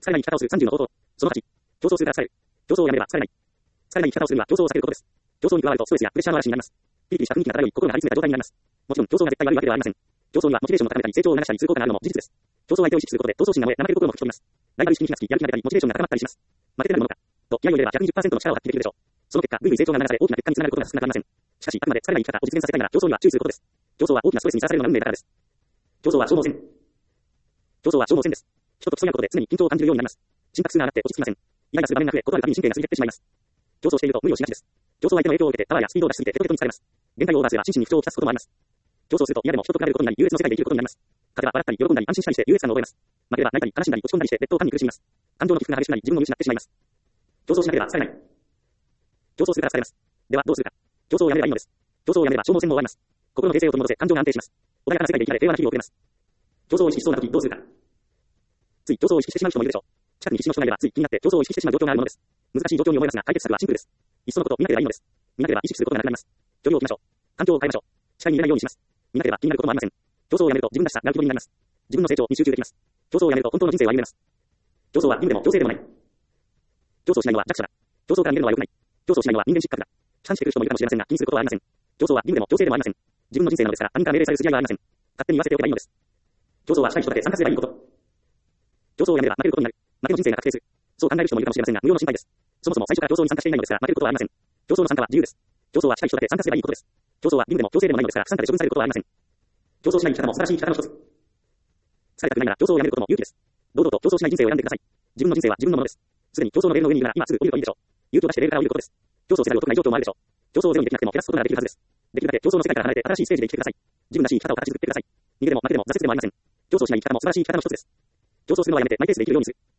されない生き方をする30の方法。その8、競争するから疲れる。競争をやめれば疲れない。疲れない生き方をするには競争を避けることです。競争に加わるとストレスやプレッシャーの嵐になります。ピリピリした雰囲気が漂い、心が張り詰めた状態になります。もちろん競争が絶対悪いわけではありません。競争にはモチベーションを高めたり成長を促したりする効果があるのも事実です。競争相手を意識することで闘争心が燃え、怠ける心も吹き飛びます。ライバル意識に気がつき、やる気が出たり、モチベーションが高まったりします。負けてなるものか。と、気合を入れれば 120% の力を発揮できるでしょう。その結果、ぐいぐい成長が促され、大きな結果につながることが少なくありません。しかし、あくまで疲れない生き方を実現させたいなら、競争には注意することです。競争は大きなストレスにさらされるのが運命だからです。競争は消耗戦。競争は消耗戦です。人と競い合うことで常に緊張を感じるようになります。心拍数が上がって落ち着きません。イライラする場面が増え、ことあるたびに神経がすり減ってしまいます。競争していると無理をしがちです。競争相手の影響を受けてパワーやスピードを出しすぎてテトテトに疲れます。限界をオーバーすれば心身に不調をきたすこともあります。競争すると嫌でも人と比べることになり、優越の世界で生きることになります。勝てば笑ったり喜んだり安心したりして優越感を覚えます。負ければ泣いたり悲しんだり落ち込んだりして劣等感に苦しみます。感情の起伏が激しくなり自分を見失ってしまいます。競争しなければ疲れない。競争するから疲れます。ではどうするか。競争をやめればいいのです。競争をやめれば消耗戦も終わります。心の平静を取り戻せ、感情が安定します。穏やかな世界で生きられ平和な日々を送れます。競争を意識しそうな時どうするか。つい競争を意識してしまう人もいるでしょう。近くに必死の人がいればつい気になって競争を意識してしまう状況があるものです。難しい状況に思いますが解決策はシンプルです。いっそのこと見なければいいのです。見なければ意識することがなくなります。距離を置きましょう。環境を変えましょう。視界に入れないようにします。見なければ気になることもありません。競争をやめると自分らしさが浮き彫りになります。自分の成長に集中できます。競争をやめると本当の人生を歩めます。競争は義務でも強制でもない。競争しないのは弱者だ。競争から逃げるのは良くない。競争しないのは人間失格だ。批判してくる人もいるかもしれませんが気にすることはありません。競争は義務でも強制でもありません。自分の人生なのですから他人から命令される筋合いはありません。勝手に言わせておけばいいのです。競争はしたい人だけ参加すればいいこと。競争をやめれば負けることになる。負けの人生が確定する。そう考える人もいるかもしれませんが無用の心配です。そもそも最初から競争に参加していないのですから負けることはありません。競争の参加は自由です。競争はしたい人だけ参加すればいいことです。競争は義務でも強制でもないのですから不参加で処分されることはありません。競争しない生き方も素晴らしい生き方の一つ。疲れたくないなら競争をやめることも勇気です。堂々と競争しない人生を選んでください。自分の人生は自分のものです。すでに競争のレールの上にいるなら今すぐ降りるといいでしょう。勇気を出してレールから降りることです。競争せざるを得ない状況もあるでしょう。競争をゼロにできなくても減らすことができるはずです。できるだけ競争の世界から離れて新しいステージで生きてください。自分らしい生き方を形作ってください。逃げでも負けでも挫折でもありません。競争しない生き方も素晴らしい生き方の一つです。競争するのはやめてマイペースで生きるようにする。